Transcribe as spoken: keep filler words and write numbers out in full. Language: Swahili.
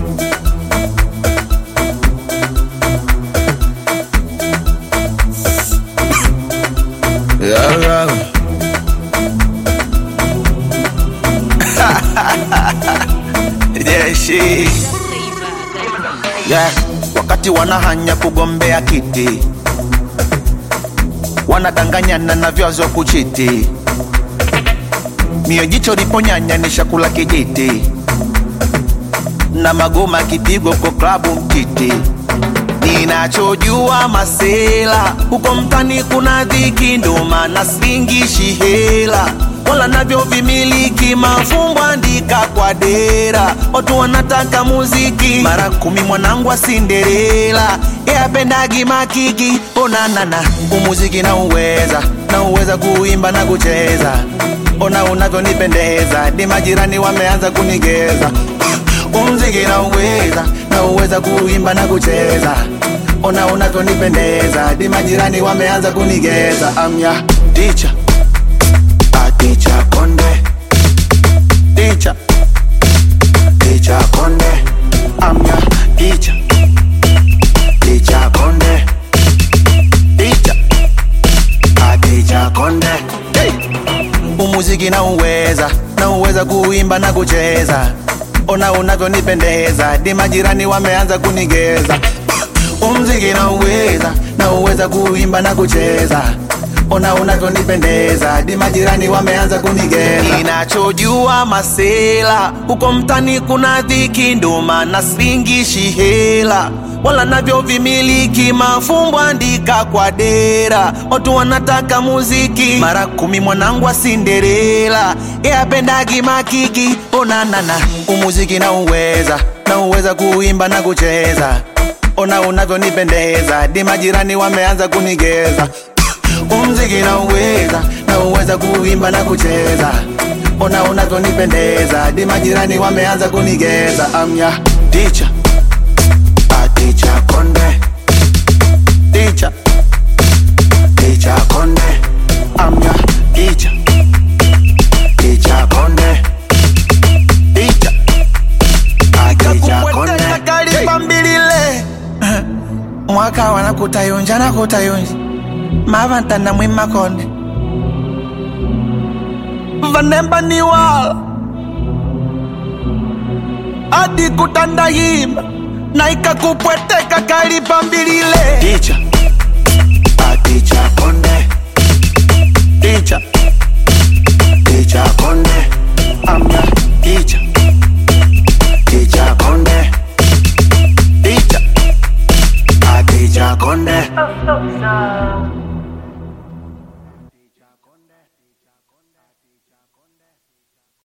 Yeah, yeah. Yeah, she. Yeah, wakati wanahanya kugombea kiti, wanadanganyana na vyazo kuchiti, mio jicho liponyanya ni shakula kijiti, na magoma kipigo kwa klabu mtiti. Ninachojua masela, huko mtani kuna dhiki, ndo maana singishi hela, wala navyo vimiliki mafumbo andika kwa dera. Watu wanataka muziki mara kumi, mwanangu wa Cinderella ya pendagi makiki. Ona nana umuziki na uweza, na uweza kuimba na kucheza. Ona unavyo nipendeza, di majirani wameanza kunigeza. Umuziki na uweza, na uweza kuimba na kucheza. Ona unavyo nipendeza, di majirani wameanza kunigeza. I'm your teacher, a teacher Konde, teacher, teacher Konde. I'm your teacher, teacher Konde, teacher, a teacher Konde. Hey! Umuziki na uweza, na uweza kuimba na kucheza. Ona unavyo nipendeza, di majirani wameanza kunigeza. Umuziki na uweza, na uweza kuimba na kucheza. Ona unavyo nipendeza, di majirani wameanza kunigeza. Ninachojua masela, huko mtani kuna dhiki, ndo maana singishi hela, wala navyo vimiliki mafumbo andika kwa dera. Watu wanataka muziki mara kumi, mwanangu wa Cinderella ya pendagi makiki. Ona nana umuziki na uweza, na uweza kuimba na kucheza. Ona unavyo nipendeza, di majirani wameanza kunigeza. Umuziki na uweza, na uweza kuimba na kucheza. Ona unavyo nipendeza, di majirani wameanza kunigeza. I'm your teacher, a teacher Konde, teacher, teacher Konde. I'm your teacher, teacher Konde, teacher, a teacher Konde. Kalipambilile mwaka wana kutayonja na kutayonja mavanta na mwima Konde vanemba ni wala adi kutanda hima na ikakupweteka. Kalipambilile teacher, a teacher Konde, teacher, teacher Konde. I'm your teacher, teacher Konde, teacher, a teacher Konde. Oh, so sad.